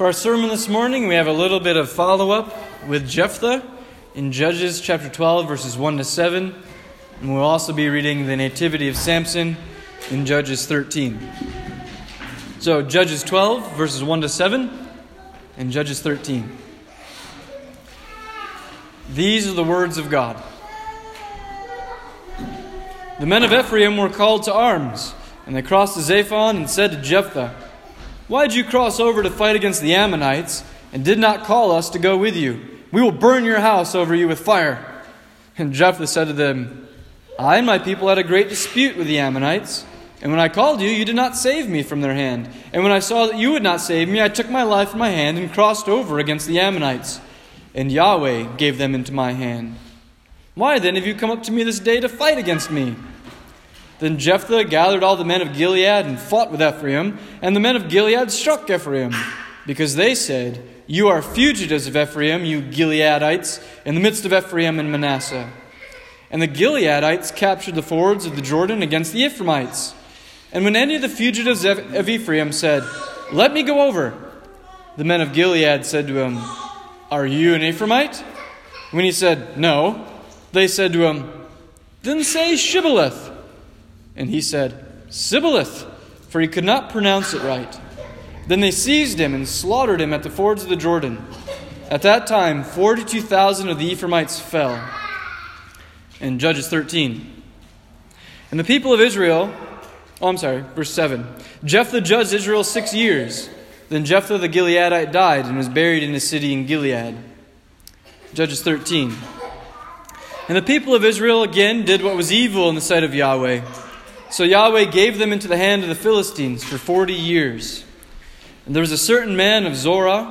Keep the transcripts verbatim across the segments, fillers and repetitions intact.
For our sermon this morning, we have a little bit of follow-up with Jephthah in Judges chapter twelve, verses one to seven. And we'll also be reading the nativity of Samson in Judges thirteen. So, Judges twelve, verses one to seven, and Judges thirteen. These are the words of God. The men of Ephraim were called to arms, and they crossed the Zaphon and said to Jephthah, "Why did you cross over to fight against the Ammonites and did not call us to go with you? We will burn your house over you with fire." And Jephthah said to them, "I and my people had a great dispute with the Ammonites, and when I called you, you did not save me from their hand. And when I saw that you would not save me, I took my life in my hand and crossed over against the Ammonites, and Yahweh gave them into my hand. Why then have you come up to me this day to fight against me?" Then Jephthah gathered all the men of Gilead and fought with Ephraim, and the men of Gilead struck Ephraim, because they said, "You are fugitives of Ephraim, you Gileadites, in the midst of Ephraim and Manasseh." And the Gileadites captured the fords of the Jordan against the Ephraimites. And when any of the fugitives of Ephraim said, "Let me go over," the men of Gilead said to him, "Are you an Ephraimite?" When he said, "No," they said to him, "Then say Shibboleth." And he said, "Sibboleth," for he could not pronounce it right. Then they seized him and slaughtered him at the fords of the Jordan. At that time, forty-two thousand of the Ephraimites fell. In Judges thirteen. And the people of Israel, oh, I'm sorry, verse seven. Jephthah judged Israel six years. Then Jephthah the Gileadite died and was buried in a city in Gilead. Judges thirteen. And the people of Israel again did what was evil in the sight of Yahweh. So Yahweh gave them into the hand of the Philistines for forty years. And there was a certain man of Zorah,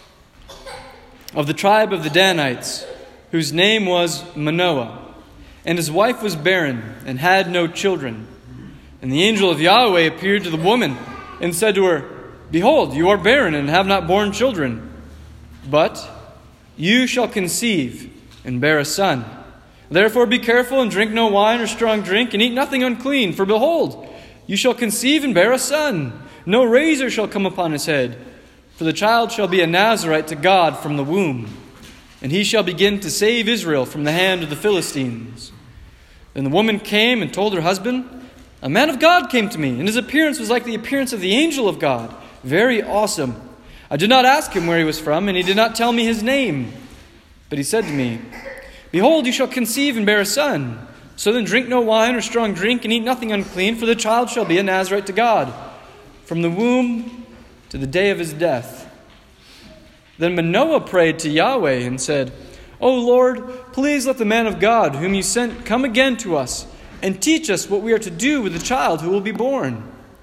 of the tribe of the Danites, whose name was Manoah. And his wife was barren, and had no children. And the angel of Yahweh appeared to the woman, and said to her, "Behold, you are barren, and have not borne children. But you shall conceive, and bear a son. Therefore be careful, and drink no wine or strong drink, and eat nothing unclean. For behold, you shall conceive and bear a son. No razor shall come upon his head. For the child shall be a Nazarite to God from the womb. And he shall begin to save Israel from the hand of the Philistines." Then the woman came and told her husband, "A man of God came to me, and his appearance was like the appearance of the angel of God, very awesome. I did not ask him where he was from, and he did not tell me his name. But he said to me, 'Behold, you shall conceive and bear a son. So then drink no wine or strong drink, and eat nothing unclean, for the child shall be a Nazarite to God, from the womb to the day of his death.' Then Manoah prayed to Yahweh and said, 'O Lord, please let the man of God whom you sent come again to us, and teach us what we are to do with the child who will be born.'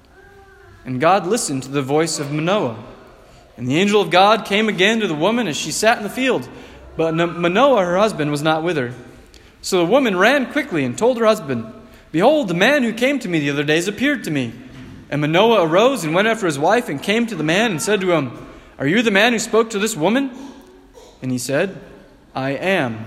And God listened to the voice of Manoah. And the angel of God came again to the woman as she sat in the field. But Manoah, her husband, was not with her. So the woman ran quickly and told her husband, 'Behold, the man who came to me the other days appeared to me.' And Manoah arose and went after his wife and came to the man and said to him, 'Are you the man who spoke to this woman?' And he said, 'I am.'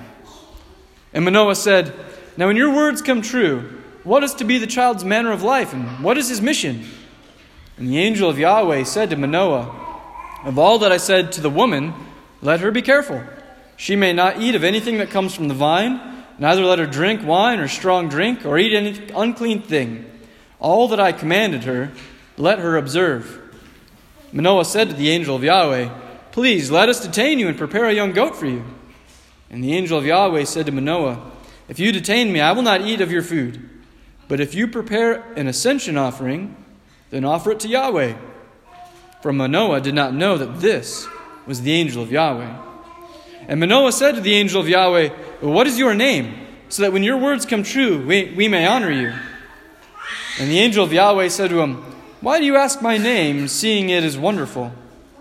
And Manoah said, 'Now when your words come true, what is to be the child's manner of life, and what is his mission?' And the angel of Yahweh said to Manoah, 'Of all that I said to the woman, let her be careful. She may not eat of anything that comes from the vine, neither let her drink wine or strong drink, or eat any unclean thing. All that I commanded her, let her observe.' Manoah said to the angel of Yahweh, 'Please let us detain you and prepare a young goat for you.' And the angel of Yahweh said to Manoah, 'If you detain me, I will not eat of your food. But if you prepare an ascension offering, then offer it to Yahweh.' For Manoah did not know that this was the angel of Yahweh. And Manoah said to the angel of Yahweh, 'What is your name? So that when your words come true, we, we may honor you.' And the angel of Yahweh said to him, 'Why do you ask my name, seeing it is wonderful?'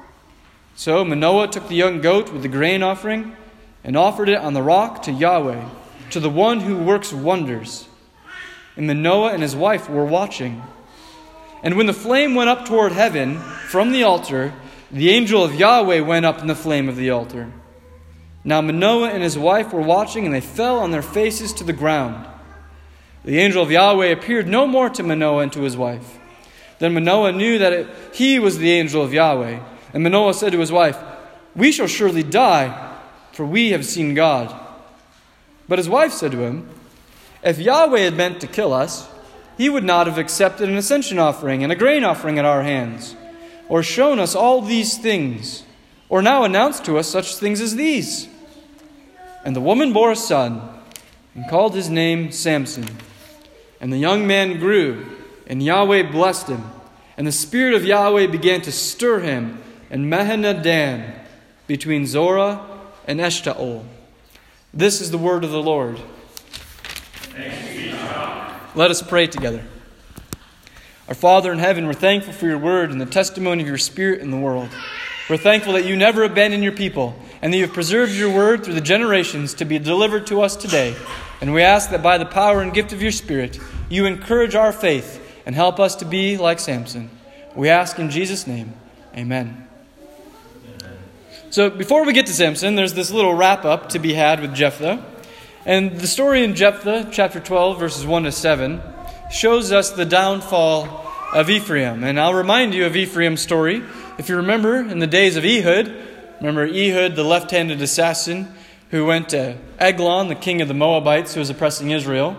So Manoah took the young goat with the grain offering and offered it on the rock to Yahweh, to the one who works wonders. And Manoah and his wife were watching. And when the flame went up toward heaven from the altar, the angel of Yahweh went up in the flame of the altar. Now Manoah and his wife were watching, and they fell on their faces to the ground. The angel of Yahweh appeared no more to Manoah and to his wife. Then Manoah knew that it, he was the angel of Yahweh, And Manoah said to his wife, "We shall surely die, for we have seen God." But his wife said to him, "If Yahweh had meant to kill us, he would not have accepted an ascension offering and a grain offering at our hands, or shown us all these things, or now announced to us such things as these." And the woman bore a son, and called his name Samson. And the young man grew, and Yahweh blessed him. And the Spirit of Yahweh began to stir him in Mahaneh-dan, between Zorah and Eshtaol. This is the word of the Lord. Thanks be to God. Let us pray together. Our Father in heaven, we're thankful for your word and the testimony of your Spirit in the world. We're thankful that you never abandon your people, and that you have preserved your word through the generations to be delivered to us today. And we ask that by the power and gift of your Spirit, you encourage our faith and help us to be like Samson. We ask in Jesus' name, amen. Amen. So before we get to Samson, there's this little wrap-up to be had with Jephthah. And the story in Jephthah, chapter twelve, verses one to seven, shows us the downfall of Ephraim. And I'll remind you of Ephraim's story. If you remember, in the days of Ehud, remember Ehud, the left-handed assassin, who went to Eglon, the king of the Moabites, who was oppressing Israel.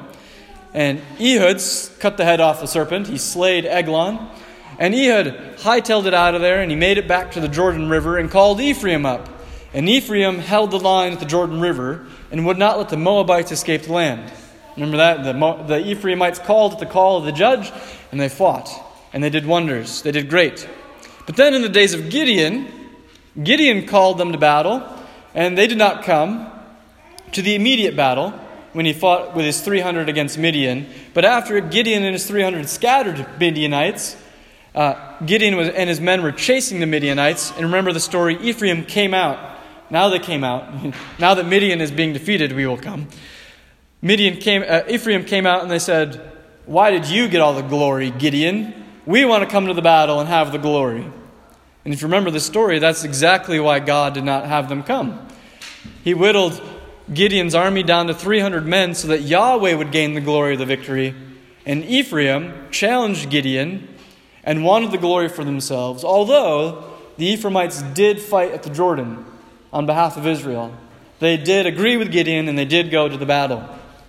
And Ehud cut the head off the serpent. He slayed Eglon. And Ehud hightailed it out of there, and he made it back to the Jordan River and called Ephraim up. And Ephraim held the line at the Jordan River and would not let the Moabites escape the land. Remember that? The, Mo- the Ephraimites called at the call of the judge, and they fought. And they did wonders. They did great. But then in the days of Gideon, Gideon called them to battle, and they did not come to the immediate battle when he fought with his three hundred against Midian. But after Gideon and his three hundred scattered Midianites, uh, Gideon was, and his men were chasing the Midianites. And remember the story, Ephraim came out. Now they came out. Now that Midian is being defeated, we will come. Midian came. Uh, Ephraim came out and they said, "Why did you get all the glory, Gideon? We want to come to the battle and have the glory." And if you remember the story, that's exactly why God did not have them come. He whittled Gideon's army down to three hundred men so that Yahweh would gain the glory of the victory. And Ephraim challenged Gideon and wanted the glory for themselves, although the Ephraimites did fight at the Jordan on behalf of Israel. They did agree with Gideon and they did go to the battle.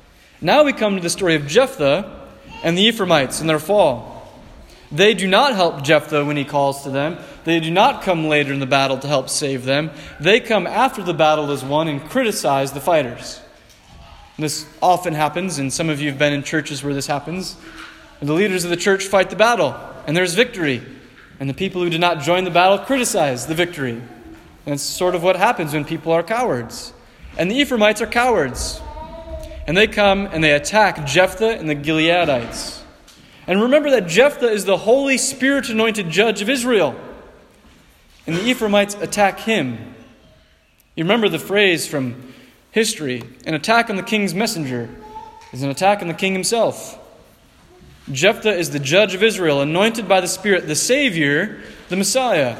Now we come to the story of Jephthah and the Ephraimites and their fall. They do not help Jephthah when he calls to them. They do not come later in the battle to help save them. They come after the battle is won and criticize the fighters. This often happens, and some of you have been in churches where this happens. And the leaders of the church fight the battle, and there's victory. And the people who did not join the battle criticize the victory. And that's sort of what happens when people are cowards. And the Ephraimites are cowards. And they come and they attack Jephthah and the Gileadites. And remember that Jephthah is the Holy Spirit-anointed judge of Israel. And the Ephraimites attack him. You remember the phrase from history, an attack on the king's messenger is an attack on the king himself. Jephthah is the judge of Israel, anointed by the Spirit, the Savior, the Messiah.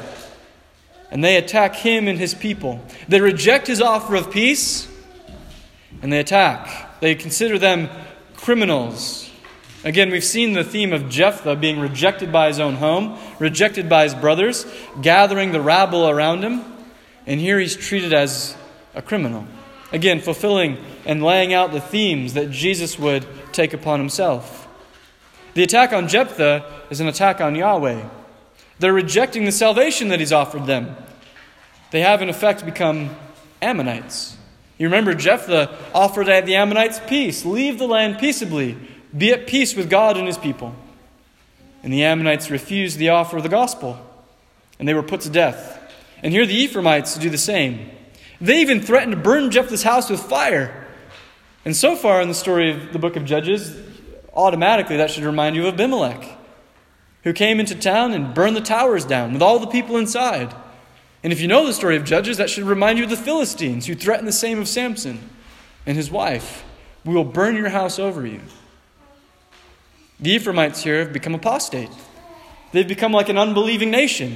And they attack him and his people. They reject his offer of peace, and they attack. They consider them criminals. Again, we've seen the theme of Jephthah being rejected by his own home, rejected by his brothers, gathering the rabble around him. And here he's treated as a criminal. Again, fulfilling and laying out the themes that Jesus would take upon himself. The attack on Jephthah is an attack on Yahweh. They're rejecting the salvation that he's offered them. They have, in effect, become Ammonites. You remember Jephthah offered the Ammonites peace. Leave the land peaceably. Be at peace with God and his people. And the Ammonites refused the offer of the gospel, and they were put to death. And here the Ephraimites do the same. They even threatened to burn Jephthah's house with fire. And so far in the story of the book of Judges, automatically that should remind you of Abimelech, who came into town and burned the towers down with all the people inside. And if you know the story of Judges, that should remind you of the Philistines, who threatened the same of Samson and his wife. "We will burn your house over you." The Ephraimites here have become apostate. They've become like an unbelieving nation.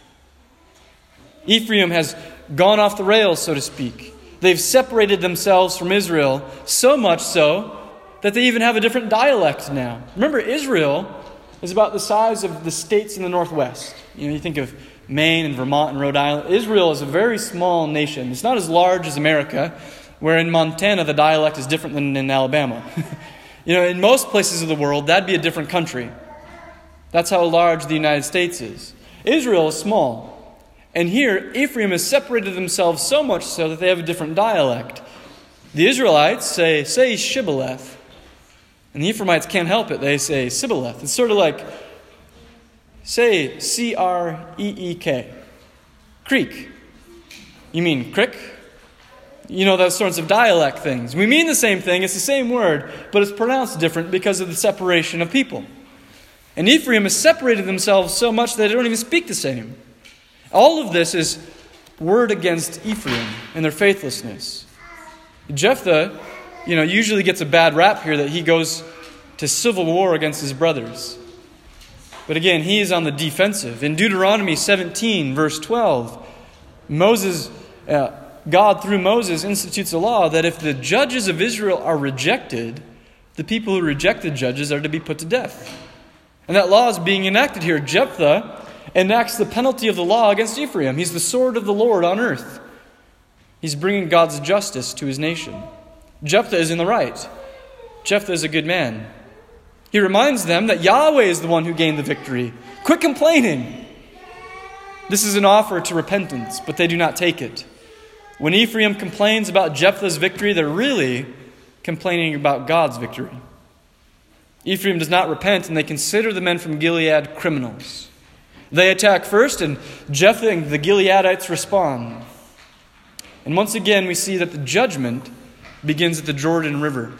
Ephraim has gone off the rails, so to speak. They've separated themselves from Israel, so much so that they even have a different dialect now. Remember, Israel is about the size of the states in the Northwest. You know, you think of Maine and Vermont and Rhode Island. Israel is a very small nation. It's not as large as America, where in Montana the dialect is different than in Alabama. You know, in most places of the world, that'd be a different country. That's how large the United States is. Israel is small. And here, Ephraim has separated themselves so much so that they have a different dialect. The Israelites say, say Shibboleth. And the Ephraimites can't help it. They say Sibboleth. It's sort of like, say C R E E K. Creek. You mean crick? You know, those sorts of dialect things. We mean the same thing. It's the same word, but it's pronounced different because of the separation of people. And Ephraim has separated themselves so much that they don't even speak the same. All of this is word against Ephraim and their faithlessness. Jephthah, you know, usually gets a bad rap here that he goes to civil war against his brothers. But again, he is on the defensive. In Deuteronomy seventeen, verse twelve, Moses, uh, God through Moses institutes a law that if the judges of Israel are rejected, the people who reject the judges are to be put to death. And that law is being enacted here. Jephthah enacts the penalty of the law against Ephraim. He's the sword of the Lord on earth. He's bringing God's justice to his nation. Jephthah is in the right. Jephthah is a good man. He reminds them that Yahweh is the one who gained the victory. Quit complaining. This is an offer to repentance, but they do not take it. When Ephraim complains about Jephthah's victory, they're really complaining about God's victory. Ephraim does not repent, and they consider the men from Gilead criminals. They attack first, and Jephthah and the Gileadites respond. And once again, we see that the judgment begins at the Jordan River.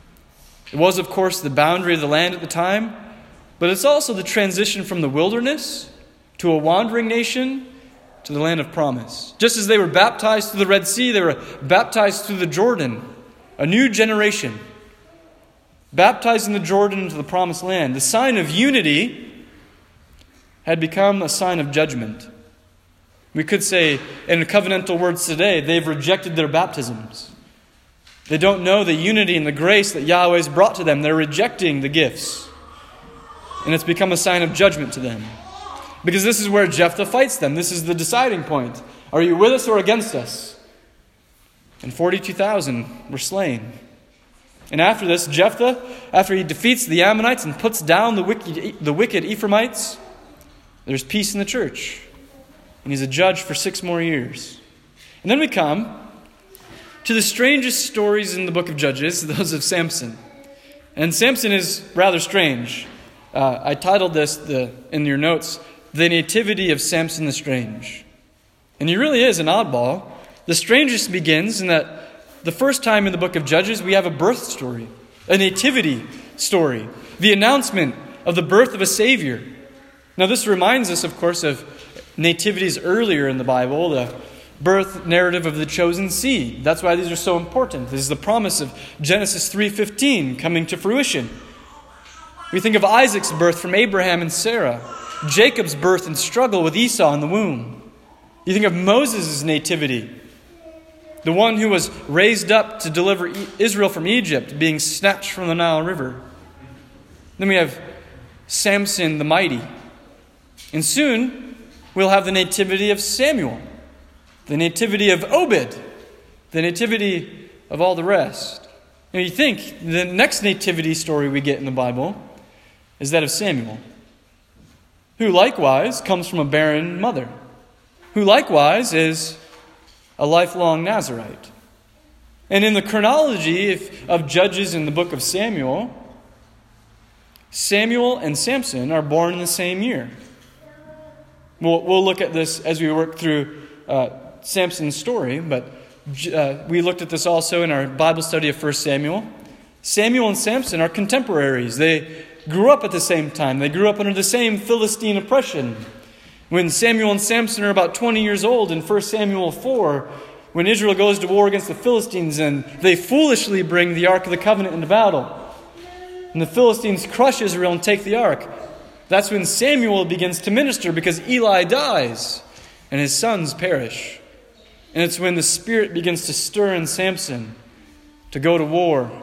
It was, of course, the boundary of the land at the time, but it's also the transition from the wilderness to a wandering nation to the land of promise. Just as they were baptized through the Red Sea, they were baptized through the Jordan, a new generation, baptized in the Jordan into the promised land. The sign of unity had become a sign of judgment. We could say, in covenantal words today, they've rejected their baptisms. They don't know the unity and the grace that Yahweh has brought to them. They're rejecting the gifts. And it's become a sign of judgment to them. Because this is where Jephthah fights them. This is the deciding point. Are you with us or against us? And forty-two thousand were slain. And after this, Jephthah, after he defeats the Ammonites and puts down the wicked, the wicked Ephraimites, there's peace in the church. And he's a judge for six more years. And then we come to the strangest stories in the book of Judges, those of Samson. And Samson is rather strange. Uh, I titled this the, in your notes, The Nativity of Samson the Strange. And he really is an oddball. The strangest begins in that the first time in the book of Judges we have a birth story, a nativity story, the announcement of the birth of a Savior. Now this reminds us, of course, of nativities earlier in the Bible, the birth narrative of the chosen seed. That's why these are so important. This is the promise of Genesis three fifteen coming to fruition. We think of Isaac's birth from Abraham and Sarah, Jacob's birth and struggle with Esau in the womb. You think of Moses' nativity, the one who was raised up to deliver Israel from Egypt, being snatched from the Nile River. Then we have Samson the mighty. And soon we'll have the nativity of Samuel, the nativity of Obed, the nativity of all the rest. Now you think the next nativity story we get in the Bible is that of Samuel, who likewise comes from a barren mother, who likewise is a lifelong Nazirite. And in the chronology of, of Judges in the book of Samuel, Samuel and Samson are born in the same year. We'll, we'll look at this as we work through uh, Samson's story, but uh, we looked at this also in our Bible study of First Samuel. Samuel and Samson are contemporaries. They grew up at the same time. They grew up under the same Philistine oppression. When Samuel and Samson are about twenty years old in First Samuel four, when Israel goes to war against the Philistines and they foolishly bring the Ark of the Covenant into battle, and the Philistines crush Israel and take the Ark, that's when Samuel begins to minister because Eli dies and his sons perish. And it's when the Spirit begins to stir in Samson to go to war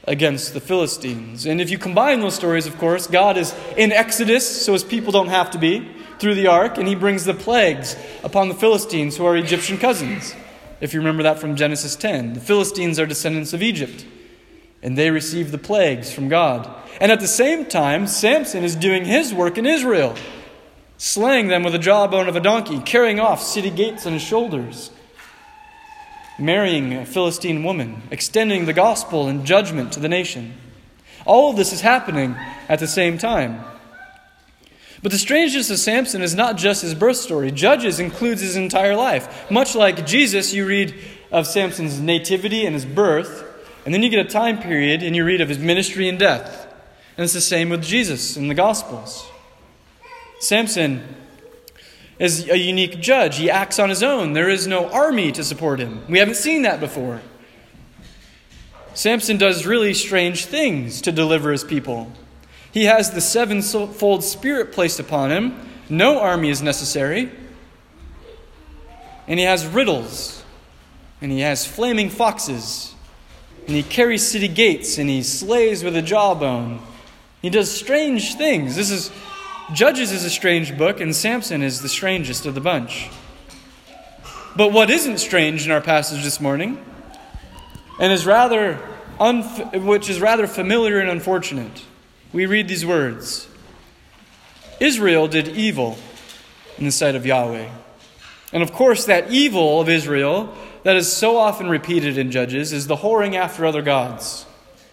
against the Philistines. And if you combine those stories, of course, God is in Exodus, so his people don't have to be, through the ark, and he brings the plagues upon the Philistines, who are Egyptian cousins. If you remember that from Genesis ten. The Philistines are descendants of Egypt, and they receive the plagues from God. And at the same time, Samson is doing his work in Israel, slaying them with a jawbone of a donkey, carrying off city gates on his shoulders, marrying a Philistine woman, extending the gospel and judgment to the nation. All of this is happening at the same time. But the strangeness of Samson is not just his birth story. Judges includes his entire life. Much like Jesus, you read of Samson's nativity and his birth, and then you get a time period and you read of his ministry and death. And it's the same with Jesus in the Gospels. Samson is a unique judge. He acts on his own. There is no army to support him. We haven't seen that before. Samson does really strange things to deliver his people. He has the sevenfold spirit placed upon him. No army is necessary. And he has riddles. And he has flaming foxes. And he carries city gates. And he slays with a jawbone. He does strange things. This is Judges is a strange book, and Samson is the strangest of the bunch. But what isn't strange in our passage this morning, and is rather unf- which is rather familiar and unfortunate, we read these words: Israel did evil in the sight of Yahweh. And of course, that evil of Israel that is so often repeated in Judges is the whoring after other gods.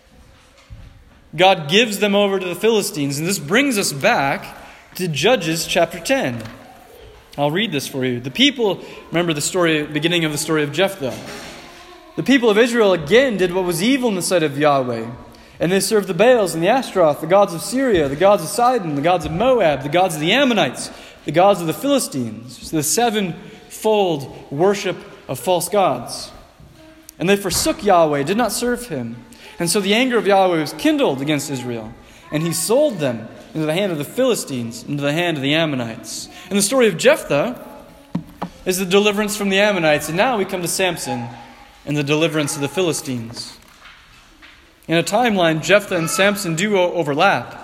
God gives them over to the Philistines, and this brings us back to Judges chapter ten. I'll read this for you. The people, remember the story, beginning of the story of Jephthah. The people of Israel again did what was evil in the sight of Yahweh. And they served the Baals and the Ashtaroth, the gods of Syria, the gods of Sidon, the gods of Moab, the gods of the Ammonites, the gods of the Philistines. So the sevenfold worship of false gods. And they forsook Yahweh, did not serve him. And so the anger of Yahweh was kindled against Israel. And he sold them into the hand of the Philistines, into the hand of the Ammonites. And the story of Jephthah is the deliverance from the Ammonites. And now we come to Samson and the deliverance of the Philistines. In a timeline, Jephthah and Samson do overlap.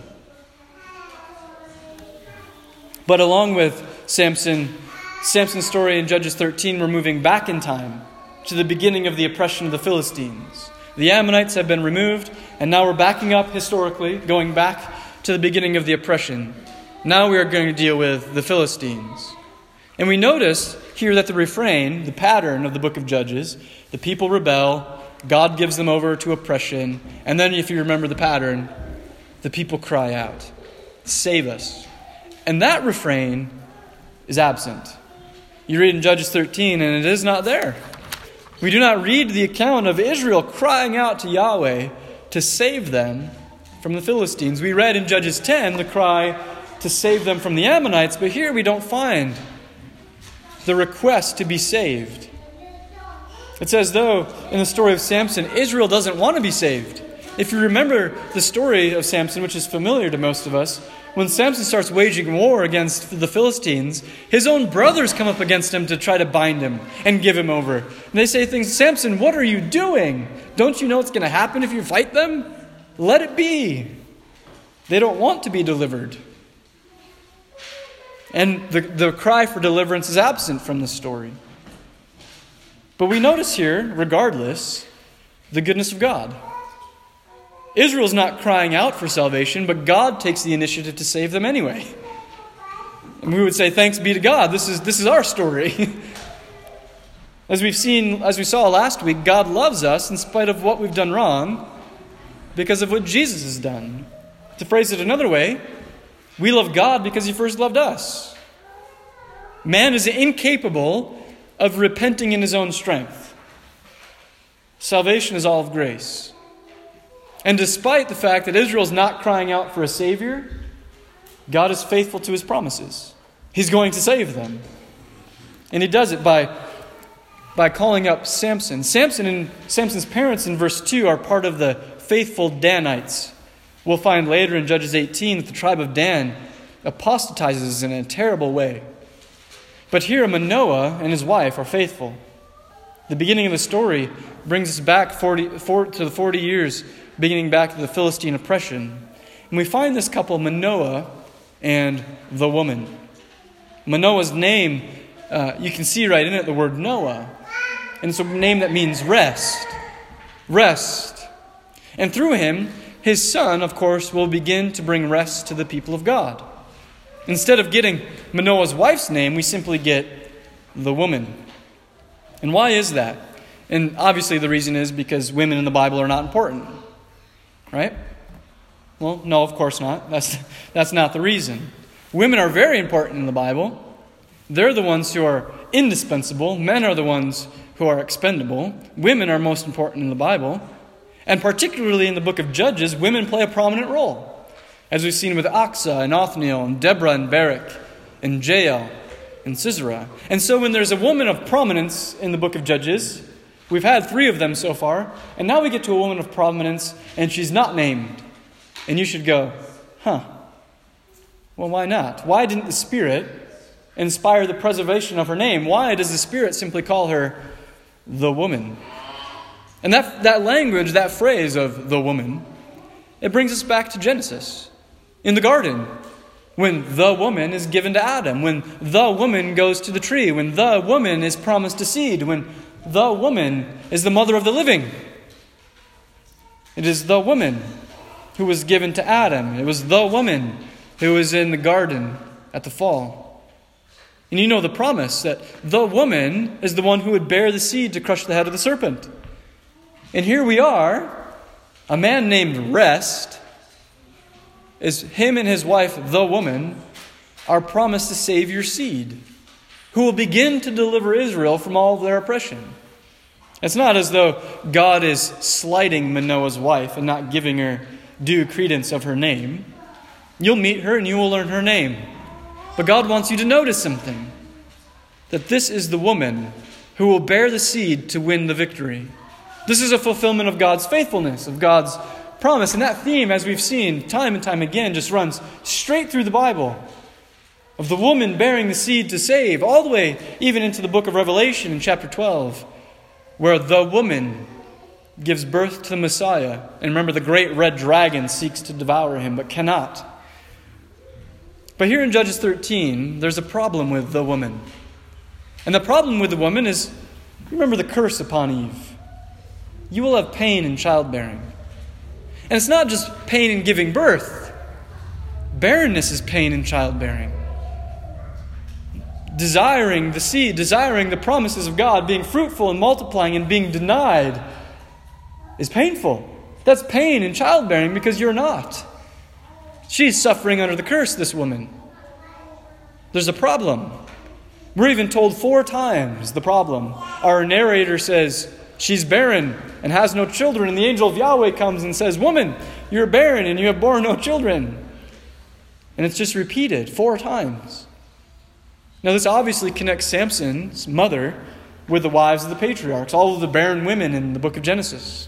But along with Samson, Samson's story in Judges thirteen, we're moving back in time to the beginning of the oppression of the Philistines. The Ammonites have been removed, and now we're backing up historically, going back to the beginning of the oppression. Now we are going to deal with the Philistines. And we notice here that the refrain, the pattern of the book of Judges, the people rebel, God gives them over to oppression, and then if you remember the pattern, the people cry out, "Save us." And that refrain is absent. You read in Judges thirteen, and it is not there. We do not read the account of Israel crying out to Yahweh to save them from the Philistines. We read in Judges ten the cry to save them from the Ammonites, but here we don't find the request to be saved. It's as though in the story of Samson, Israel doesn't want to be saved. If you remember the story of Samson, which is familiar to most of us, when Samson starts waging war against the Philistines, his own brothers come up against him to try to bind him and give him over. And they say things, "Samson, what are you doing? Don't you know what's going to happen if you fight them? Let it be." They don't want to be delivered. And the, the cry for deliverance is absent from the story. But we notice here, regardless, the goodness of God. Israel's not crying out for salvation, but God takes the initiative to save them anyway. And we would say, thanks be to God. This is this is our story. As we've seen, as we saw last week, God loves us in spite of what we've done wrong because of what Jesus has done. To phrase it another way, we love God because he first loved us. Man is incapable of repenting in his own strength. Salvation is all of grace. And despite the fact that Israel is not crying out for a Savior, God is faithful to his promises. He's going to save them. And he does it by, by calling up Samson. Samson and Samson's parents in verse two are part of the faithful Danites. We'll find later in Judges eighteen that the tribe of Dan apostatizes in a terrible way. But here Manoah and his wife are faithful. The beginning of the story brings us back forty, four, to the forty years, beginning back to the Philistine oppression. And we find this couple, Manoah and the woman. Manoah's name, uh, you can see right in it the word Noah. And it's a name that means rest. Rest. And through him, his son, of course, will begin to bring rest to the people of God. Instead of getting Manoah's wife's name, we simply get the woman. And why is that? And obviously the reason is because women in the Bible are not important. Right? Well, no, of course not. That's, that's not the reason. Women are very important in the Bible. They're the ones who are indispensable. Men are the ones who are expendable. Women are most important in the Bible. And particularly in the book of Judges, women play a prominent role. As we've seen with Achsah and Othniel and Deborah and Barak and Jael and Sisera. And so when there's a woman of prominence in the book of Judges, we've had three of them so far, and now we get to a woman of prominence and she's not named. And you should go, huh, well, why not? Why didn't the Spirit inspire the preservation of her name? Why does the Spirit simply call her the woman? And that, that language, that phrase of the woman, it brings us back to Genesis. In the garden, when the woman is given to Adam, when the woman goes to the tree, when the woman is promised a seed, when the woman is the mother of the living. It is the woman who was given to Adam. It was the woman who was in the garden at the fall. And you know the promise that the woman is the one who would bear the seed to crush the head of the serpent. And here we are, a man named Rest, is him and his wife, the woman, are promised a Savior seed who will begin to deliver Israel from all of their oppression. It's not as though God is slighting Manoah's wife and not giving her due credence of her name. You'll meet her and you will learn her name. But God wants you to notice something. That this is the woman who will bear the seed to win the victory. This is a fulfillment of God's faithfulness, of God's promise. And that theme, as we've seen time and time again, just runs straight through the Bible. Of the woman bearing the seed to save, all the way even into the book of Revelation in chapter twelve, where the woman gives birth to the Messiah. And remember, the great red dragon seeks to devour him, but cannot. But here in Judges thirteen, there's a problem with the woman. And the problem with the woman is, remember the curse upon Eve. You will have pain in childbearing. And it's not just pain in giving birth. Barrenness is pain in childbearing. Desiring the seed, desiring the promises of God, being fruitful and multiplying and being denied is painful. That's pain in childbearing because you're not. She's suffering under the curse, this woman. There's a problem. We're even told four times the problem. Our narrator says, she's barren and has no children. And the angel of Yahweh comes and says, woman, you're barren and you have borne no children. And it's just repeated four times. Now this obviously connects Samson's mother with the wives of the patriarchs, all of the barren women in the book of Genesis.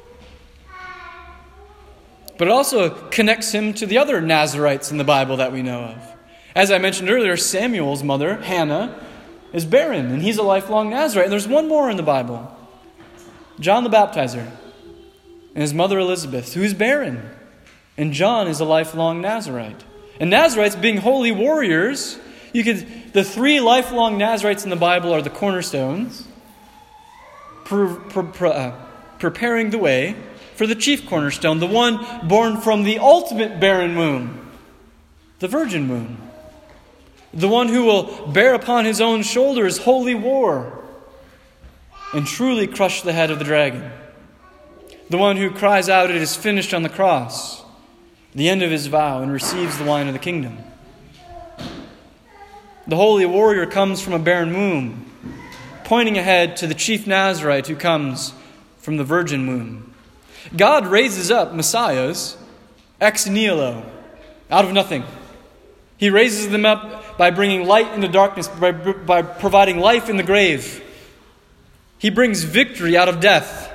But it also connects him to the other Nazarites in the Bible that we know of. As I mentioned earlier, Samuel's mother, Hannah, is barren, and he's a lifelong Nazarite. And there's one more in the Bible. John the Baptizer and his mother Elizabeth, who's barren. And John is a lifelong Nazarite. And Nazarites, being holy warriors, you could the three lifelong Nazarites in the Bible are the cornerstones, pre, pre, pre, uh, preparing the way for the chief cornerstone, the one born from the ultimate barren womb, the virgin womb. The one who will bear upon his own shoulders holy war and truly crush the head of the dragon. The one who cries out, "It is finished," on the cross, the end of his vow, and receives the wine of the kingdom. The holy warrior comes from a barren womb, pointing ahead to the chief Nazarite who comes from the virgin womb. God raises up messiahs ex nihilo, out of nothing. He raises them up by bringing light into darkness, by, by providing life in the grave. He brings victory out of death.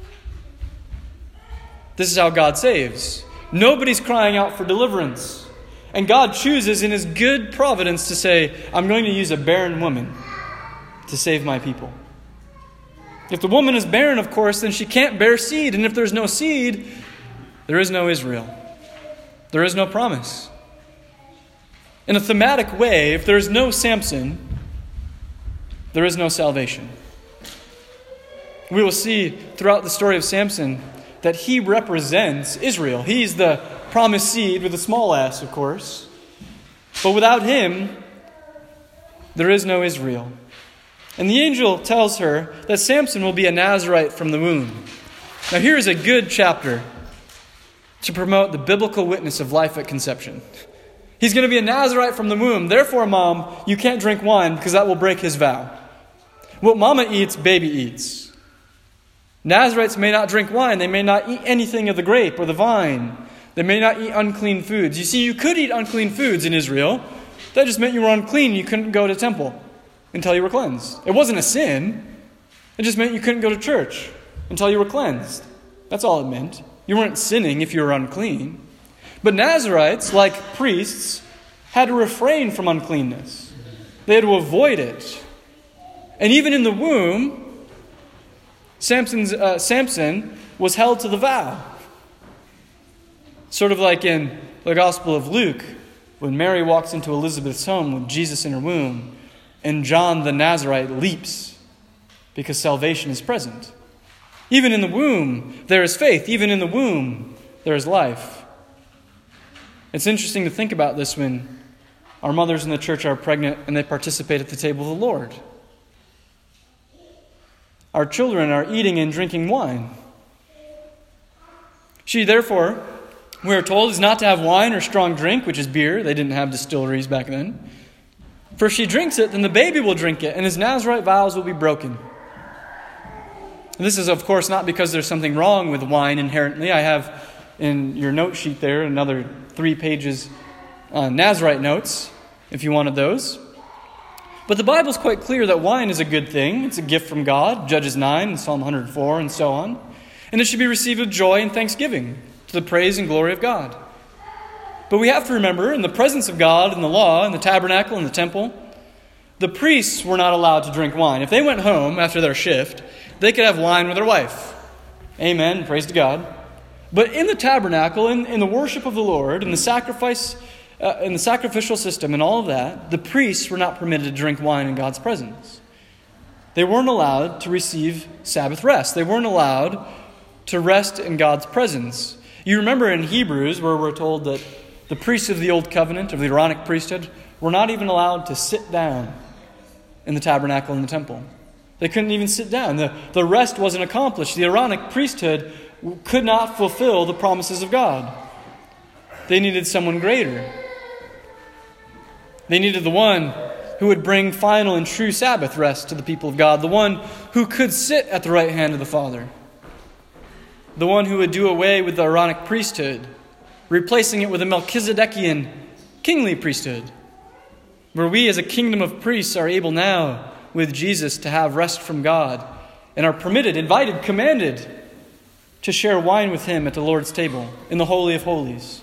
This is how God saves. Nobody's crying out for deliverance. And God chooses in his good providence to say, I'm going to use a barren woman to save my people. If the woman is barren, of course, then she can't bear seed. And if there's no seed, there is no Israel. There is no promise. In a thematic way, if there is no Samson, there is no salvation. We will see throughout the story of Samson that he represents Israel. He's the promised seed with a small s, of course. But without him, there is no Israel. And the angel tells her that Samson will be a Nazirite from the womb. Now here is a good chapter to promote the biblical witness of life at conception. He's going to be a Nazirite from the womb. Therefore, Mom, you can't drink wine because that will break his vow. What Mama eats, baby eats. Nazirites may not drink wine. They may not eat anything of the grape or the vine. They may not eat unclean foods. You see, you could eat unclean foods in Israel. That just meant you were unclean. You couldn't go to temple until you were cleansed. It wasn't a sin. It just meant you couldn't go to church until you were cleansed. That's all it meant. You weren't sinning if you were unclean. But Nazirites, like priests, had to refrain from uncleanness. They had to avoid it. And even in the womb, Samson's, uh, Samson was held to the vow. Sort of like in the Gospel of Luke, when Mary walks into Elizabeth's home with Jesus in her womb, and John the Nazirite leaps because salvation is present. Even in the womb, there is faith. Even in the womb, there is life. It's interesting to think about this when our mothers in the church are pregnant and they participate at the table of the Lord. Our children are eating and drinking wine. She, therefore, we are told, is not to have wine or strong drink, which is beer. They didn't have distilleries back then. For if she drinks it, then the baby will drink it, and his Nazirite vows will be broken. And this is, of course, not because there's something wrong with wine inherently. I have in your note sheet there another three pages on Nazirite notes, if you wanted those. But the Bible's quite clear that wine is a good thing. It's a gift from God, Judges nine and Psalm one hundred four and so on. And it should be received with joy and thanksgiving to the praise and glory of God. But we have to remember, in the presence of God, in the law, in the tabernacle, in the temple, the priests were not allowed to drink wine. If they went home after their shift, they could have wine with their wife. Amen. Praise to God. But in the tabernacle, in, in the worship of the Lord, in the sacrifice, uh, in the sacrificial system and all of that, the priests were not permitted to drink wine in God's presence. They weren't allowed to receive Sabbath rest. They weren't allowed to rest in God's presence. You remember in Hebrews where we're told that the priests of the Old Covenant, of the Aaronic priesthood, were not even allowed to sit down in the tabernacle in the temple. They couldn't even sit down. The, the rest wasn't accomplished. The Aaronic priesthood could not fulfill the promises of God. They needed someone greater. They needed the one who would bring final and true Sabbath rest to the people of God, the one who could sit at the right hand of the Father, the one who would do away with the Aaronic priesthood, replacing it with a Melchizedekian kingly priesthood, where we as a kingdom of priests are able now with Jesus to have rest from God and are permitted, invited, commanded to share wine with Him at the Lord's table in the Holy of Holies.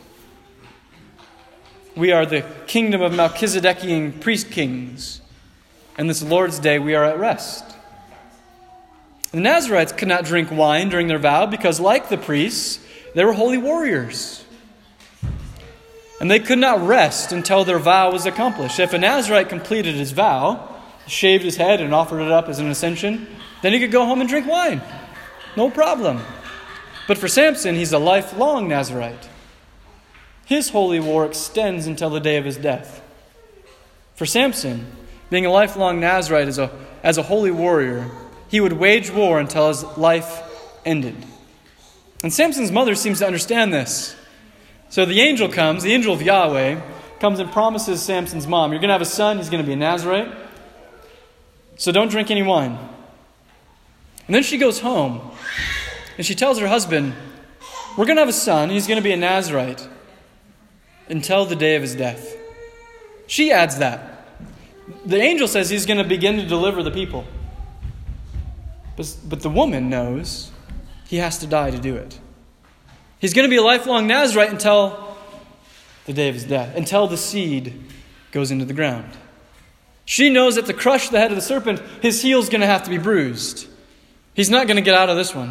We are the kingdom of Melchizedekian priest kings, and this Lord's Day we are at rest. The Nazirites could not drink wine during their vow because, like the priests, they were holy warriors. And they could not rest until their vow was accomplished. If a Nazirite completed his vow, shaved his head and offered it up as an ascension, then he could go home and drink wine. No problem. But for Samson, he's a lifelong Nazirite. His holy war extends until the day of his death. For Samson, being a lifelong Nazirite as a, as a holy warrior, he would wage war until his life ended. And Samson's mother seems to understand this. So the angel comes, the angel of Yahweh, comes and promises Samson's mom, you're going to have a son, he's going to be a Nazirite, so don't drink any wine. And then she goes home, and she tells her husband, we're going to have a son, he's going to be a Nazirite, until the day of his death. She adds that. The angel says he's going to begin to deliver the people. But, but the woman knows he has to die to do it. He's going to be a lifelong Nazirite until the day of his death, until the seed goes into the ground. She knows that to crush the head of the serpent, his heel is going to have to be bruised. He's not going to get out of this one.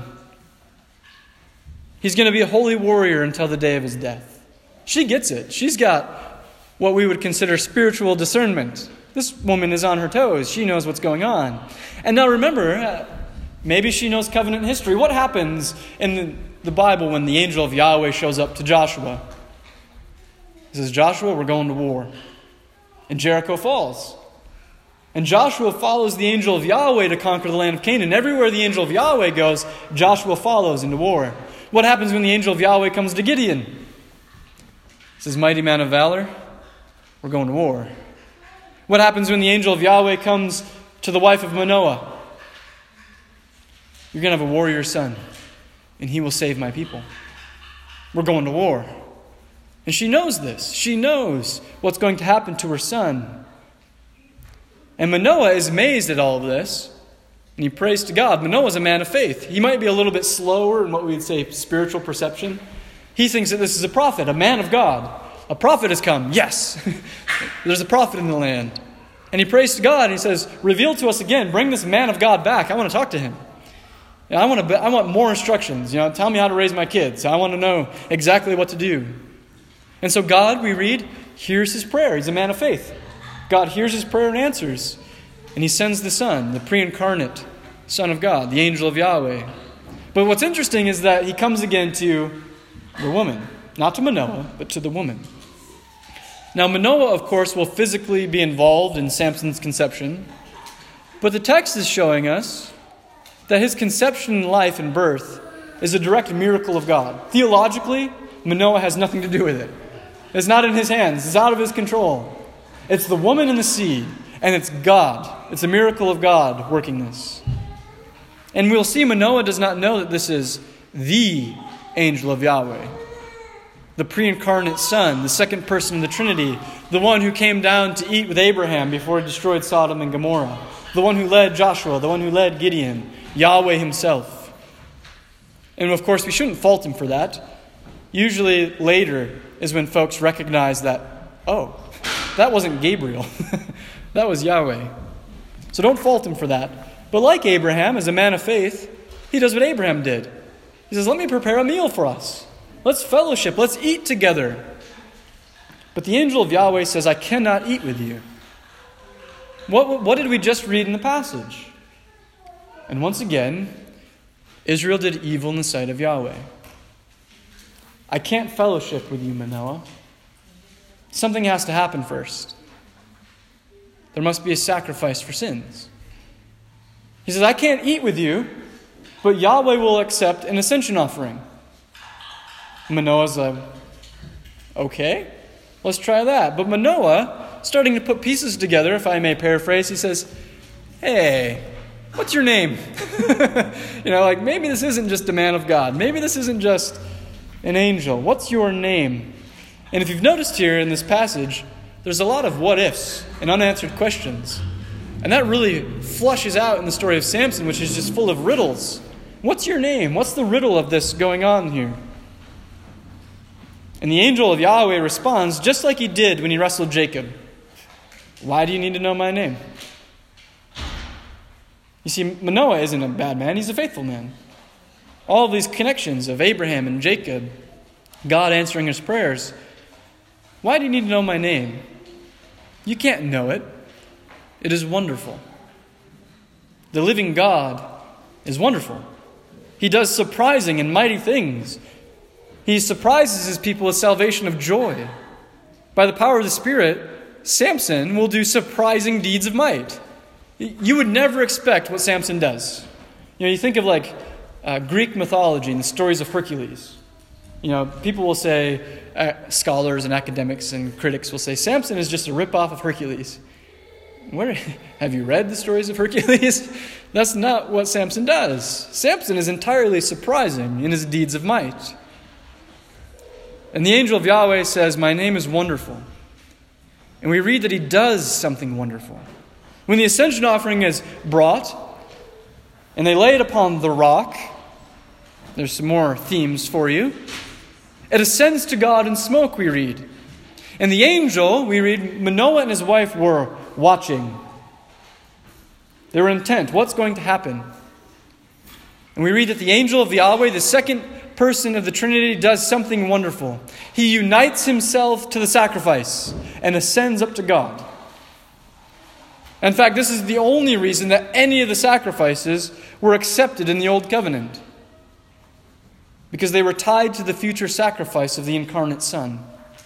He's going to be a holy warrior until the day of his death. She gets it. She's got what we would consider spiritual discernment. This woman is on her toes. She knows what's going on. And now remember, uh, maybe she knows covenant history. What happens in the, the Bible when the angel of Yahweh shows up to Joshua? He says, Joshua, we're going to war. And Jericho falls. And Joshua follows the angel of Yahweh to conquer the land of Canaan. Everywhere the angel of Yahweh goes, Joshua follows into war. What happens when the angel of Yahweh comes to Gideon? He says, mighty man of valor, we're going to war. What happens when the angel of Yahweh comes to the wife of Manoah? You're going to have a warrior son, and he will save my people. We're going to war. And she knows this. She knows what's going to happen to her son. And Manoah is amazed at all of this. And he prays to God. Manoah is a man of faith. He might be a little bit slower in what we would say spiritual perception. He thinks that this is a prophet, a man of God. A prophet has come. Yes, there's a prophet in the land. And he prays to God. And he says, reveal to us again. Bring this man of God back. I want to talk to him. I want to. I want more instructions. You know, tell me how to raise my kids. I want to know exactly what to do. And so God, we read, hears his prayer. He's a man of faith. God hears his prayer and answers. And he sends the Son, the pre-incarnate Son of God, the angel of Yahweh. But what's interesting is that he comes again to the woman. Not to Manoah, but to the woman. Now Manoah, of course, will physically be involved in Samson's conception. But the text is showing us that his conception, life, and birth is a direct miracle of God. Theologically, Manoah has nothing to do with it. It's not in his hands. It's out of his control. It's the woman and the seed, and it's God. It's a miracle of God working this. And we'll see Manoah does not know that this is the angel of Yahweh, the pre-incarnate Son, the second person of the Trinity, the one who came down to eat with Abraham before he destroyed Sodom and Gomorrah, the one who led Joshua, the one who led Gideon, Yahweh himself. And of course, we shouldn't fault him for that. Usually later is when folks recognize that, oh, that wasn't Gabriel. That was Yahweh. So don't fault him for that. But like Abraham, as a man of faith, he does what Abraham did. He says, let me prepare a meal for us. Let's fellowship. Let's eat together. But the angel of Yahweh says, I cannot eat with you. What, what did we just read in the passage? And once again, Israel did evil in the sight of Yahweh. I can't fellowship with you, Manoah. Something has to happen first. There must be a sacrifice for sins. He says, I can't eat with you, but Yahweh will accept an ascension offering. Manoah's like, okay, let's try that. But Manoah, starting to put pieces together, if I may paraphrase, he says, hey, what's your name? You know, like maybe this isn't just a man of God. Maybe this isn't just an angel. What's your name? And if you've noticed here in this passage, there's a lot of what ifs and unanswered questions. And that really flushes out in the story of Samson, which is just full of riddles. What's your name? What's the riddle of this going on here? And the angel of Yahweh responds just like he did when he wrestled Jacob. Why do you need to know my name? You see, Manoah isn't a bad man. He's a faithful man. All of these connections of Abraham and Jacob, God answering his prayers. Why do you need to know my name? You can't know it. It is wonderful. The living God is wonderful. He does surprising and mighty things. He surprises his people with salvation of joy. By the power of the Spirit, Samson will do surprising deeds of might. You would never expect what Samson does. You know, you think of like uh, Greek mythology and the stories of Hercules. You know, people will say, uh, scholars and academics and critics will say, Samson is just a ripoff of Hercules. Where, have you read the stories of Hercules? That's not what Samson does. Samson is entirely surprising in his deeds of might. And the angel of Yahweh says, my name is wonderful. And we read that he does something wonderful. When the ascension offering is brought, and they lay it upon the rock, there's some more themes for you. It ascends to God in smoke, we read. And the angel, we read, Manoah and his wife were watching. They were intent. What's going to happen? And we read that the angel of Yahweh, the second person of the Trinity, does something wonderful. He unites himself to the sacrifice and ascends up to God. In fact, this is the only reason that any of the sacrifices were accepted in the Old Covenant, because they were tied to the future sacrifice of the incarnate Son.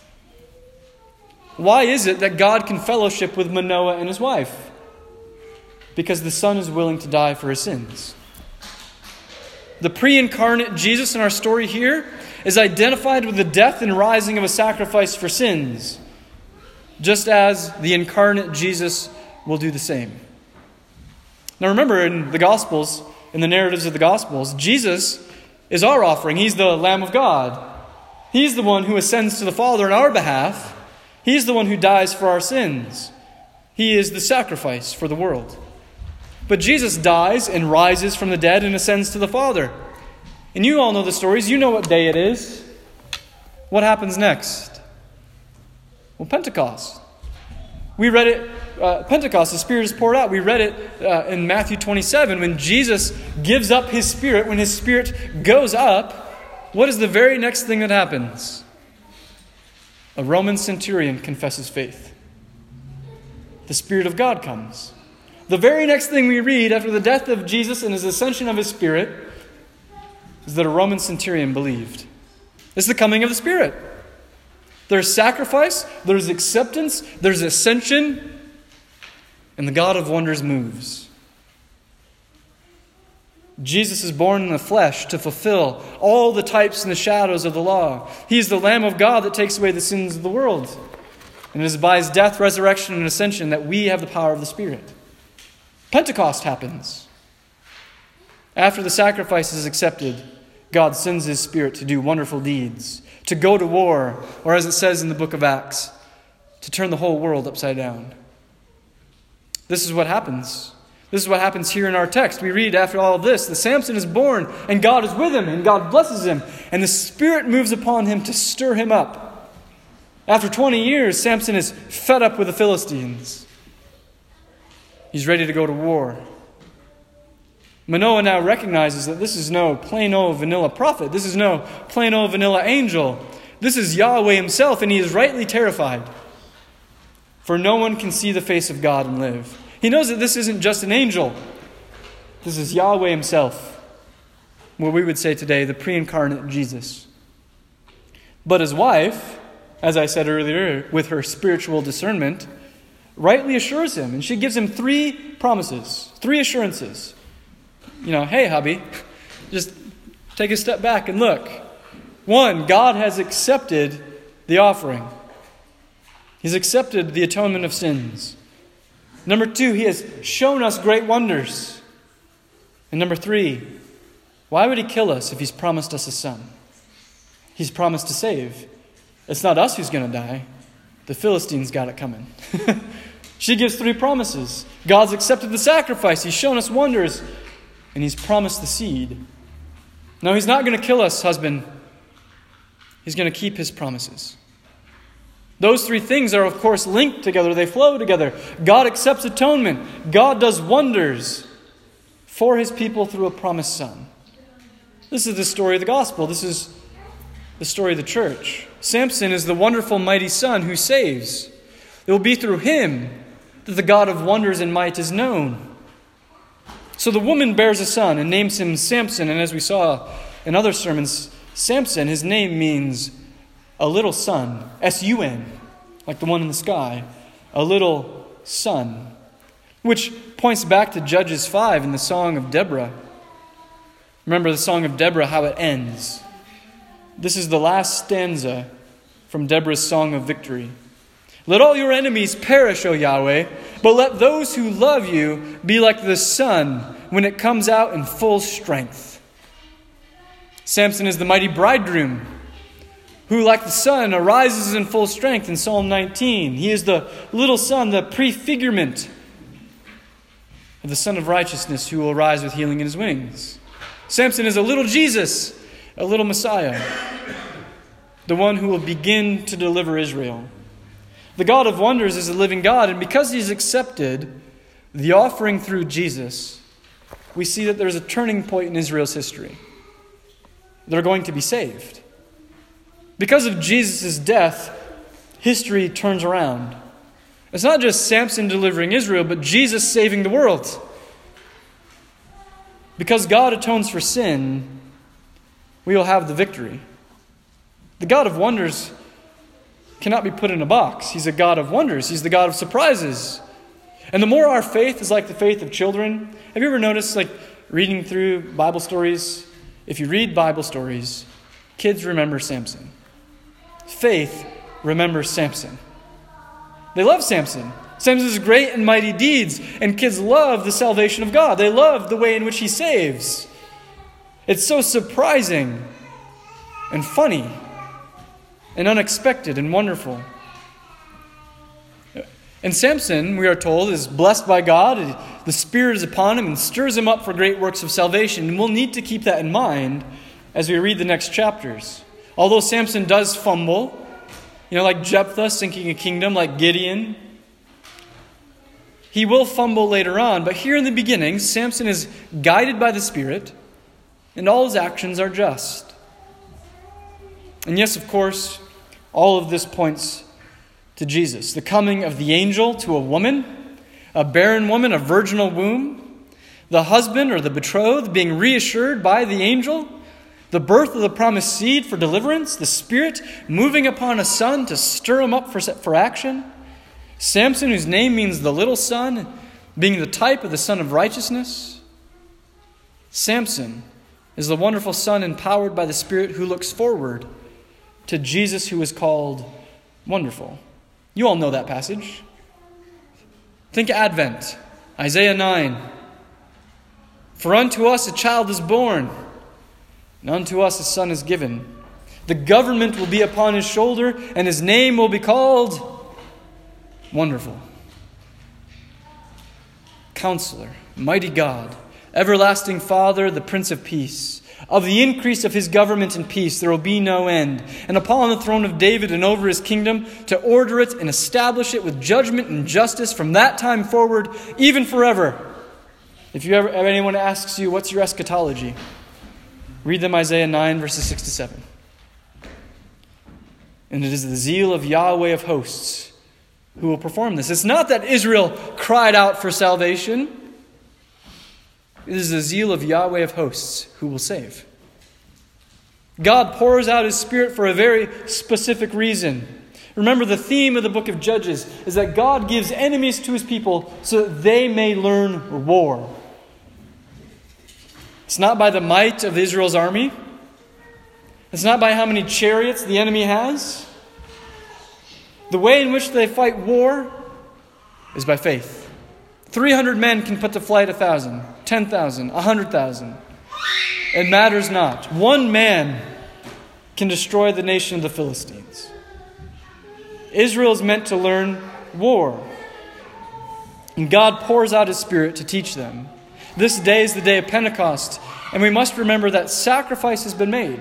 Why is it that God can fellowship with Manoah and his wife? Because the Son is willing to die for his sins. The pre-incarnate Jesus in our story here is identified with the death and rising of a sacrifice for sins, just as the incarnate Jesus will do the same. Now remember, in the Gospels, in the narratives of the Gospels, Jesus is our offering. He's the Lamb of God. He's the one who ascends to the Father on our behalf. He's the one who dies for our sins. He is the sacrifice for the world. But Jesus dies and rises from the dead and ascends to the Father. And you all know the stories. You know what day it is. What happens next? Well, Pentecost. We read it, uh, Pentecost, the Spirit is poured out. We read it uh, in Matthew twenty-seven. When Jesus gives up His Spirit, when His Spirit goes up, what is the very next thing that happens? A Roman centurion confesses faith. The Spirit of God comes. The very next thing we read after the death of Jesus and His ascension of His Spirit is that a Roman centurion believed. It's the coming of the Spirit. There's sacrifice, there's acceptance, there's ascension, and the God of wonders moves. Jesus is born in the flesh to fulfill all the types and the shadows of the law. He is the Lamb of God that takes away the sins of the world. And it is by His death, resurrection, and ascension that we have the power of the Spirit. Pentecost happens. After the sacrifice is accepted, God sends His Spirit to do wonderful deeds, to go to war, or as it says in the book of Acts, to turn the whole world upside down. This is what happens. This is what happens here in our text. We read after all of this, that Samson is born, and God is with him, and God blesses him, and the Spirit moves upon him to stir him up. After twenty years, Samson is fed up with the Philistines. He's ready to go to war. Manoah now recognizes that this is no plain old vanilla prophet. This is no plain old vanilla angel. This is Yahweh Himself, and he is rightly terrified. For no one can see the face of God and live. He knows that this isn't just an angel. This is Yahweh Himself. What we would say today, the pre-incarnate Jesus. But his wife, as I said earlier, with her spiritual discernment, rightly assures him. And she gives him three promises, three assurances. You know, hey, hubby, just take a step back and look. One, God has accepted the offering. He's accepted the atonement of sins. Number two, He has shown us great wonders. And number three, why would He kill us if He's promised us a son? He's promised to save. It's not us who's going to die. The Philistines got it coming. She gives three promises. God's accepted the sacrifice. He's shown us wonders. And He's promised the seed. No, He's not going to kill us, husband. He's going to keep His promises. Those three things are, of course, linked together. They flow together. God accepts atonement. God does wonders for His people through a promised Son. This is the story of the gospel. This is the story of the church. Samson is the wonderful, mighty Son who saves. It will be through him that the God of wonders and might is known. So the woman bears a son and names him Samson. And as we saw in other sermons, Samson, his name means a little son. S U N, like the one in the sky. A little son. Which points back to Judges five in the Song of Deborah. Remember the Song of Deborah, how it ends. This is the last stanza from Deborah's Song of Victory. Let all your enemies perish, O Yahweh, but let those who love you be like the sun when it comes out in full strength. Samson is the mighty bridegroom who, like the sun, arises in full strength in Psalm nineteen. He is the little son, the prefigurement of the Son of Righteousness who will rise with healing in his wings. Samson is a little Jesus, a little Messiah, the one who will begin to deliver Israel. The God of wonders is a living God, and because He's accepted the offering through Jesus, we see that there's a turning point in Israel's history. They're going to be saved. Because of Jesus' death, history turns around. It's not just Samson delivering Israel, but Jesus saving the world. Because God atones for sin, we will have the victory. The God of wonders cannot be put in a box. He's a God of wonders. He's the God of surprises. And the more our faith is like the faith of children, have you ever noticed, like, reading through Bible stories? If you read Bible stories, kids remember Samson. Faith remembers Samson. They love Samson. Samson's great and mighty deeds, and kids love the salvation of God. They love the way in which he saves. It's so surprising and funny and unexpected and wonderful. And Samson, we are told, is blessed by God. The Spirit is upon him and stirs him up for great works of salvation. And we'll need to keep that in mind as we read the next chapters. Although Samson does fumble, you know, like Jephthah sinking a kingdom, like Gideon, he will fumble later on. But here in the beginning, Samson is guided by the Spirit, and all his actions are just. And yes, of course, all of this points to Jesus, the coming of the angel to a woman, a barren woman, a virginal womb, the husband or the betrothed being reassured by the angel, the birth of the promised seed for deliverance, the Spirit moving upon a son to stir him up for, for action, Samson, whose name means the little son, being the type of the son of righteousness. Samson is the wonderful son empowered by the Spirit who looks forward to Jesus, who is called Wonderful. You all know that passage. Think Advent, Isaiah nine. For unto us a child is born, and unto us a son is given. The government will be upon his shoulder, and his name will be called Wonderful. Counselor, mighty God, everlasting Father, the Prince of Peace. Of the increase of his government and peace there will be no end. And upon the throne of David and over his kingdom, to order it and establish it with judgment and justice from that time forward, even forever. If you ever, if anyone asks you, what's your eschatology? Read them Isaiah nine, verses six to seven. And it is the zeal of Yahweh of hosts who will perform this. It's not that Israel cried out for salvation. It is the zeal of Yahweh of hosts who will save. God pours out his Spirit for a very specific reason. Remember, the theme of the book of Judges is that God gives enemies to his people so that they may learn war. It's not by the might of Israel's army. It's not by how many chariots the enemy has. The way in which they fight war is by faith. three hundred men can put to flight a thousand, ten thousand, a hundred thousand. It matters not. One man can destroy the nation of the Philistines. Israel is meant to learn war. And God pours out his Spirit to teach them. This day is the day of Pentecost, and we must remember that sacrifice has been made.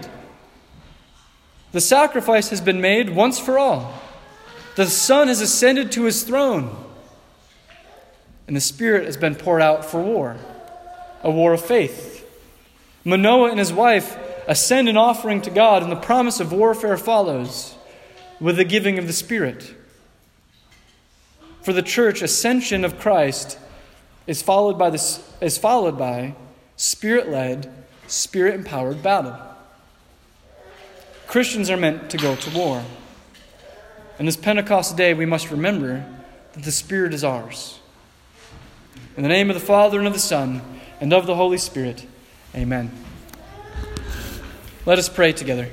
The sacrifice has been made once for all. The Son has ascended to his throne, and the Spirit has been poured out for war, a war of faith. Manoah and his wife ascend an offering to God, and the promise of warfare follows with the giving of the Spirit. For the church, ascension of Christ is followed by this is followed by Spirit-led, Spirit-empowered battle. Christians are meant to go to war. And this Pentecost day, we must remember that the Spirit is ours. In the name of the Father, and of the Son, and of the Holy Spirit, amen. Let us pray together.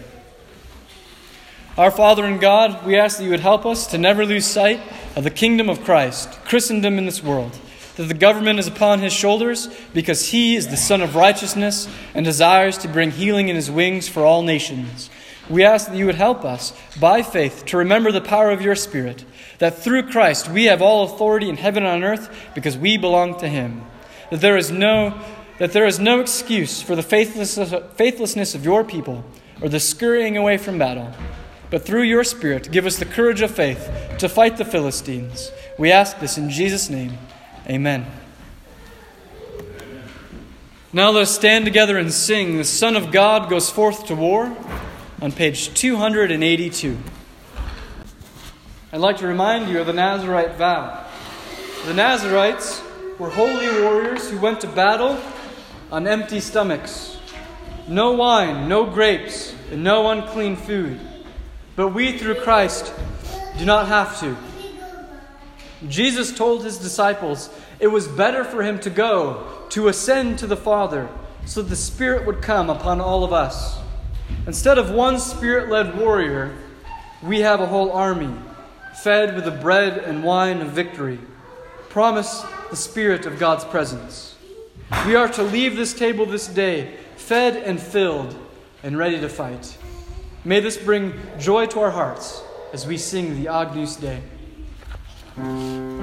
Our Father in God, we ask that you would help us to never lose sight of the kingdom of Christ, Christendom in this world, that the government is upon his shoulders because he is the Son of righteousness and desires to bring healing in his wings for all nations. We ask that you would help us, by faith, to remember the power of your Spirit, that through Christ we have all authority in heaven and on earth because we belong to him, that there is no, that there is no excuse for the faithlessness, faithlessness of your people or the scurrying away from battle. But through your Spirit, give us the courage of faith to fight the Philistines. We ask this in Jesus' name. Amen. Now let us stand together and sing, "The Son of God Goes Forth to War," on page two hundred eighty-two. I'd like to remind you of the Nazirite vow. The Nazirites were holy warriors who went to battle on empty stomachs. No wine, no grapes, and no unclean food. But we, through Christ, do not have to. Jesus told his disciples it was better for him to go, to ascend to the Father, so the Spirit would come upon all of us. Instead of one Spirit-led warrior, we have a whole army, fed with the bread and wine of victory. Promise the Spirit of God's presence. We are to leave this table this day, fed and filled and ready to fight. May this bring joy to our hearts as we sing the Agnus Dei.